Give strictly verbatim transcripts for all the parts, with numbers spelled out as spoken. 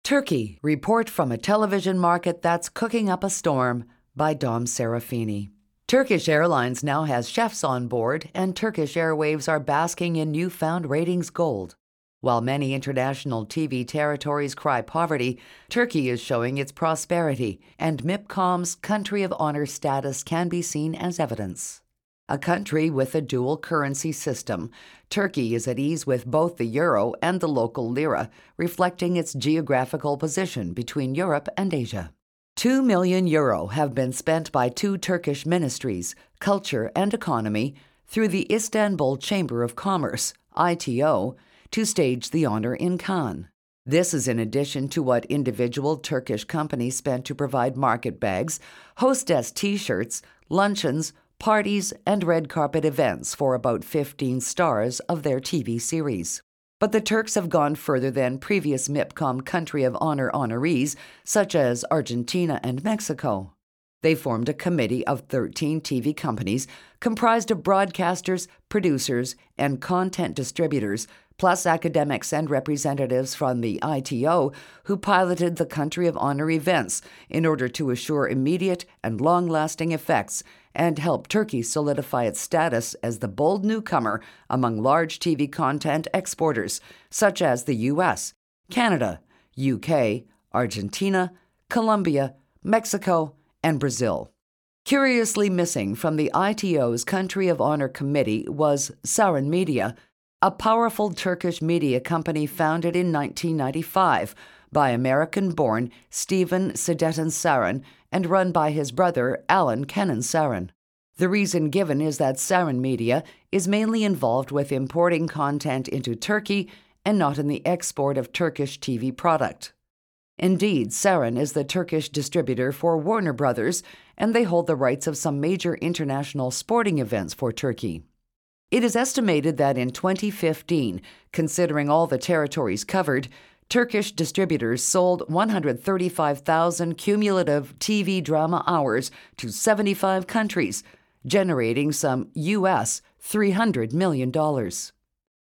Turkey, report from a television market that's cooking up a storm, by Dom Serafini. Turkish Airlines now has chefs on board, and Turkish Airwaves are basking in newfound ratings gold. While many international T V territories cry poverty, Turkey is showing its prosperity, and MIPCOM's Country of Honor status can be seen as evidence. A country with a dual currency system, Turkey is at ease with both the euro and the local lira, reflecting its geographical position between Europe and Asia. Two million euro have been spent by two Turkish ministries, Culture and Economy, through the Istanbul Chamber of Commerce, I T O, to stage the honor in Cannes. This is in addition to what individual Turkish companies spent to provide market bags, hostess T-shirts, luncheons, parties, and red carpet events for about fifteen stars of their T V series. But the Turks have gone further than previous MIPCOM Country of Honor honorees, such as Argentina and Mexico. They formed a committee of thirteen T V companies comprised of broadcasters, producers, and content distributors, plus academics and representatives from the I T O who piloted the Country of Honor events in order to assure immediate and long-lasting effects and help Turkey solidify its status as the bold newcomer among large T V content exporters, such as the U S, Canada, U K, Argentina, Colombia, Mexico, and Brazil. Curiously missing from the I T O's Country of Honor Committee was Saran Media, a powerful Turkish media company founded in nineteen ninety-five by American-born Stephen Sedetin Saran and run by his brother Alan Kenan Saran. The reason given is that Saran Media is mainly involved with importing content into Turkey and not in the export of Turkish T V product. Indeed, Saran is the Turkish distributor for Warner Brothers, and they hold the rights of some major international sporting events for Turkey. It is estimated that in twenty fifteen, considering all the territories covered, Turkish distributors sold one hundred thirty-five thousand cumulative T V drama hours to seventy-five countries, generating some U S three hundred million dollars.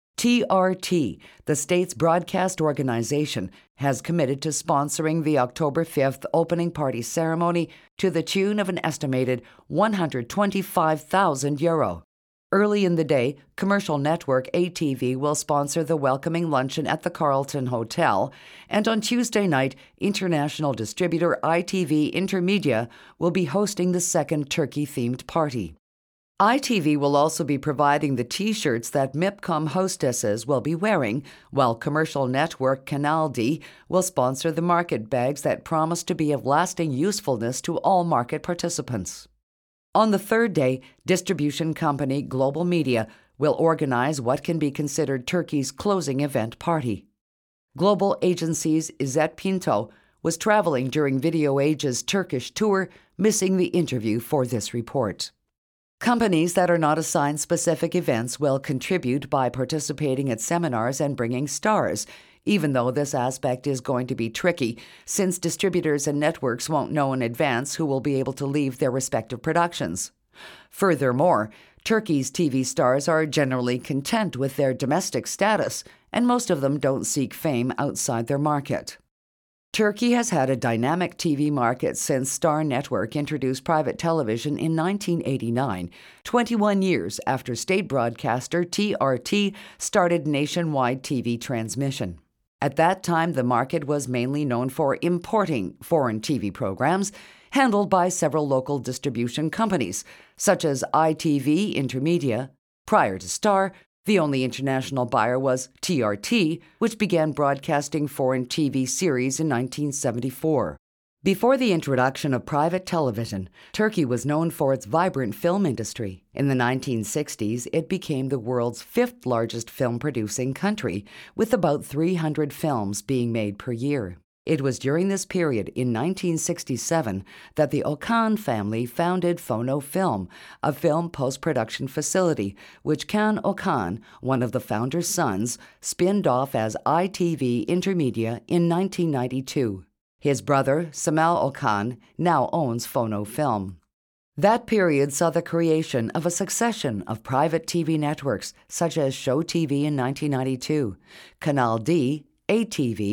T R T, the state's broadcast organization, has committed to sponsoring the October fifth opening party ceremony to the tune of an estimated one hundred twenty-five thousand euro. Early in the day, commercial network A T V will sponsor the welcoming luncheon at the Carlton Hotel, and on Tuesday night, international distributor I T V Intermedia will be hosting the second Turkey-themed party. I T V will also be providing the T-shirts that MIPCOM hostesses will be wearing, while commercial network Canal D will sponsor the market bags that promise to be of lasting usefulness to all market participants. On the third day, distribution company Global Media will organize what can be considered Turkey's closing event party. Global Agency's Izzet Pinto was traveling during Video Age's Turkish tour, missing the interview for this report. Companies that are not assigned specific events will contribute by participating at seminars and bringing stars, even though this aspect is going to be tricky, since distributors and networks won't know in advance who will be able to leave their respective productions. Furthermore, Turkey's T V stars are generally content with their domestic status, and most of them don't seek fame outside their market. Turkey has had a dynamic T V market since Star Network introduced private television in nineteen eighty-nine, twenty-one years after state broadcaster T R T started nationwide T V transmission. At that time, the market was mainly known for importing foreign T V programs, handled by several local distribution companies, such as I T V Intermedia. Prior to Star, the only international buyer was T R T, which began broadcasting foreign T V series in nineteen seventy-four. Before the introduction of private television, Turkey was known for its vibrant film industry. In the nineteen sixties, it became the world's fifth largest film-producing country, with about three hundred films being made per year. It was during this period, in nineteen sixty-seven, that the Okan family founded Phono Film, a film post-production facility, which Can Okan, one of the founder's sons, spinned off as I T V Intermedia in nineteen ninety-two. His brother, Samal Okan, now owns Phono Film. That period saw the creation of a succession of private T V networks, such as Show T V in nineteen ninety-two, Canal D, A T V,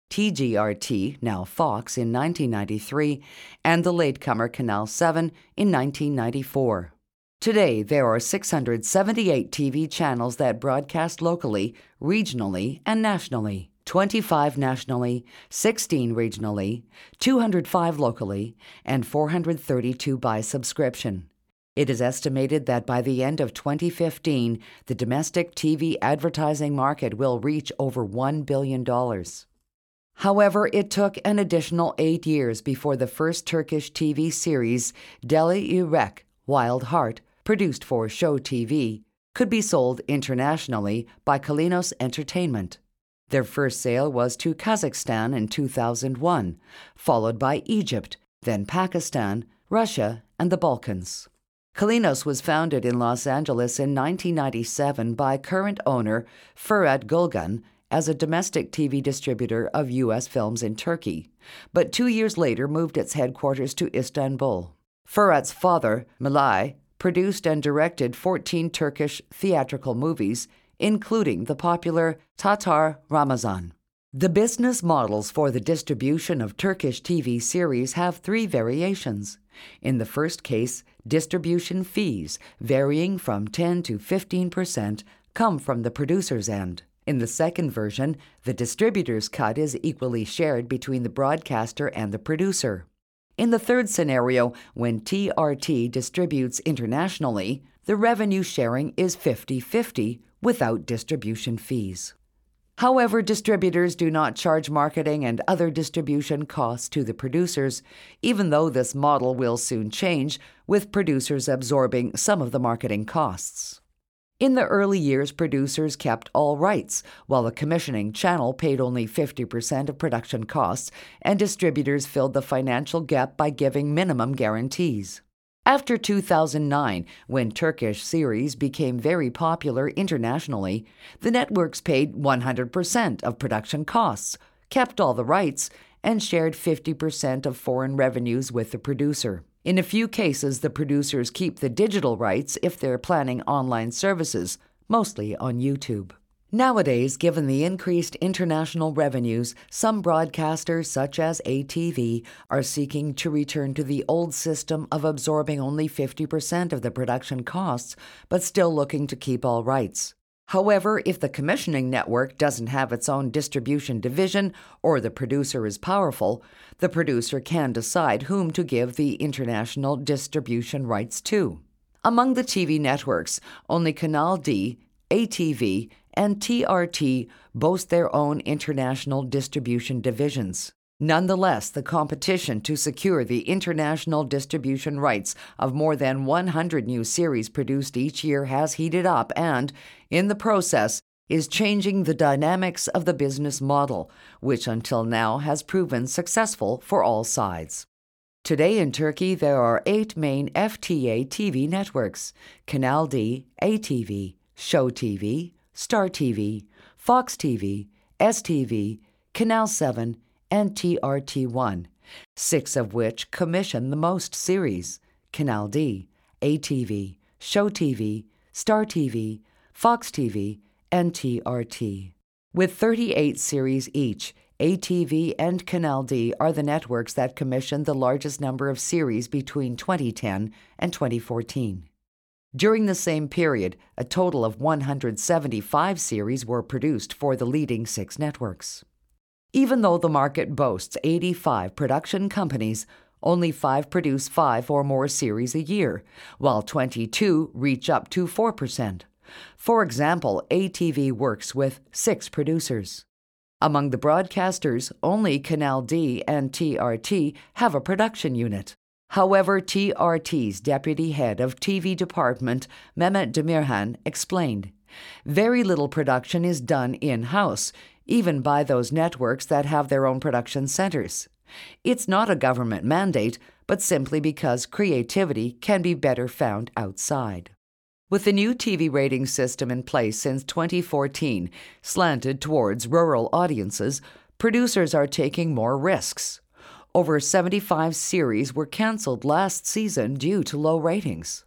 T G R T, now Fox, in nineteen ninety-three, and the latecomer Canal seven in nineteen ninety-four. Today, there are six hundred seventy-eight T V channels that broadcast locally, regionally, and nationally. twenty-five nationally, sixteen regionally, two hundred five locally, and four hundred thirty-two by subscription. It is estimated that by the end of twenty fifteen, the domestic T V advertising market will reach over one billion dollars. However, it took an additional eight years before the first Turkish T V series, Deli Yürek, Wild Heart, produced for Show T V, could be sold internationally by Kalinos Entertainment. Their first sale was to Kazakhstan in two thousand one, followed by Egypt, then Pakistan, Russia, and the Balkans. Kalinos was founded in Los Angeles in nineteen ninety-seven by current owner Ferhat Gülgan as a domestic T V distributor of U S films in Turkey, but two years later moved its headquarters to Istanbul. Ferhat's father, Malay, produced and directed fourteen Turkish theatrical movies, including the popular Tatar Ramazan. The business models for the distribution of Turkish T V series have three variations. In the first case, distribution fees, varying from ten to fifteen percent, come from the producer's end. In the second version, the distributor's cut is equally shared between the broadcaster and the producer. In the third scenario, when T R T distributes internationally, the revenue sharing is fifty-fifty without distribution fees. However, distributors do not charge marketing and other distribution costs to the producers, even though this model will soon change, with producers absorbing some of the marketing costs. In the early years, producers kept all rights, while the commissioning channel paid only fifty percent of production costs, and distributors filled the financial gap by giving minimum guarantees. After two thousand nine, when Turkish series became very popular internationally, the networks paid one hundred percent of production costs, kept all the rights, and shared fifty percent of foreign revenues with the producer. In a few cases, the producers keep the digital rights if they're planning online services, mostly on YouTube. Nowadays, given the increased international revenues, some broadcasters, such as A T V, are seeking to return to the old system of absorbing only fifty percent of the production costs, but still looking to keep all rights. However, if the commissioning network doesn't have its own distribution division or the producer is powerful, the producer can decide whom to give the international distribution rights to. Among the T V networks, only Canal D, A T V, and T R T boast their own international distribution divisions. Nonetheless, the competition to secure the international distribution rights of more than one hundred new series produced each year has heated up and, in the process, is changing the dynamics of the business model, which until now has proven successful for all sides. Today in Turkey, there are eight main F T A T V networks: Canal D, A T V, Show T V, Star T V, Fox T V, S T V, Canal seven, and T R T one, six of which commission the most series: Canal D, A T V, Show T V, Star T V, Fox T V, and T R T. With thirty-eight series each, A T V and Canal D are the networks that commissioned the largest number of series between twenty ten and twenty fourteen. During the same period, a total of one hundred seventy-five series were produced for the leading six networks. Even though the market boasts eighty-five production companies, only five produce five or more series a year, while twenty-two reach up to four percent. For example, A T V works with six producers. Among the broadcasters, only Canal D and T R T have a production unit. However, T R T's deputy head of T V department, Mehmet Demirhan, explained, "Very little production is done in-house, even by those networks that have their own production centers. It's not a government mandate, but simply because creativity can be better found outside." With the new T V rating system in place since twenty fourteen, slanted towards rural audiences, producers are taking more risks. Over seventy-five series were canceled last season due to low ratings.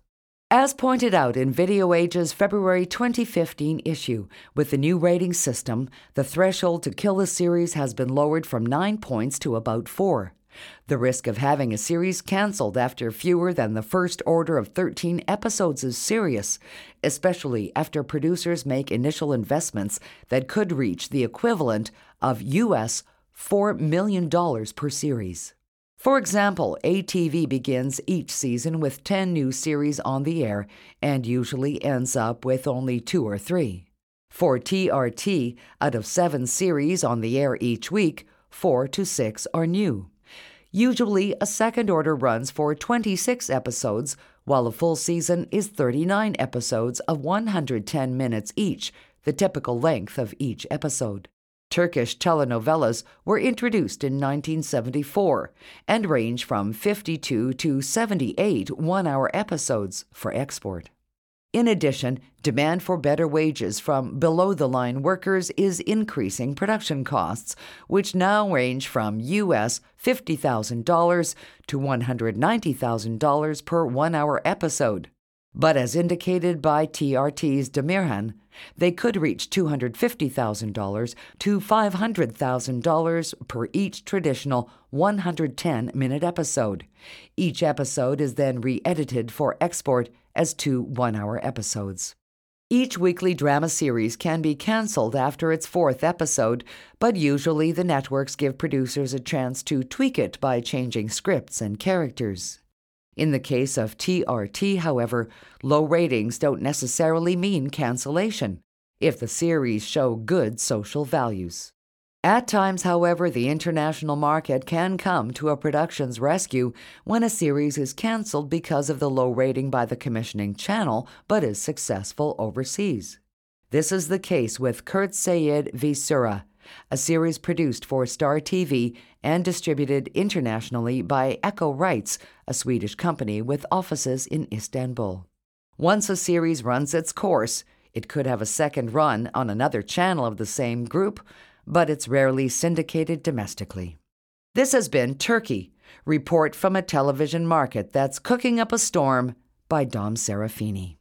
As pointed out in Video Age's February twenty fifteen issue, with the new rating system, the threshold to kill a series has been lowered from nine points to about four. The risk of having a series canceled after fewer than the first order of thirteen episodes is serious, especially after producers make initial investments that could reach the equivalent of U S four million dollars per series. For example, A T V begins each season with ten new series on the air and usually ends up with only two or three. For T R T, out of seven series on the air each week, four to six are new. Usually, a second order runs for twenty-six episodes, while a full season is thirty-nine episodes of one hundred ten minutes each, the typical length of each episode. Turkish telenovelas were introduced in nineteen seventy-four and range from fifty-two to seventy-eight one-hour episodes for export. In addition, demand for better wages from below-the-line workers is increasing production costs, which now range from U S fifty thousand dollars to one hundred ninety thousand dollars per one-hour episode. But as indicated by T R T's Demirhan, they could reach two hundred fifty thousand dollars to five hundred thousand dollars per each traditional one hundred ten minute episode. Each episode is then re-edited for export as two one-hour episodes. Each weekly drama series can be canceled after its fourth episode, but usually the networks give producers a chance to tweak it by changing scripts and characters. In the case of T R T, however, low ratings don't necessarily mean cancellation if the series show good social values. At times, however, the international market can come to a production's rescue when a series is canceled because of the low rating by the commissioning channel but is successful overseas. This is the case with Kurt Sayed v. Sura, a series produced for Star T V and distributed internationally by Echo Rights, a Swedish company with offices in Istanbul. Once a series runs its course, it could have a second run on another channel of the same group, but it's rarely syndicated domestically. This has been Turkey, Report from a Television Market That's Cooking Up a Storm by Dom Serafini.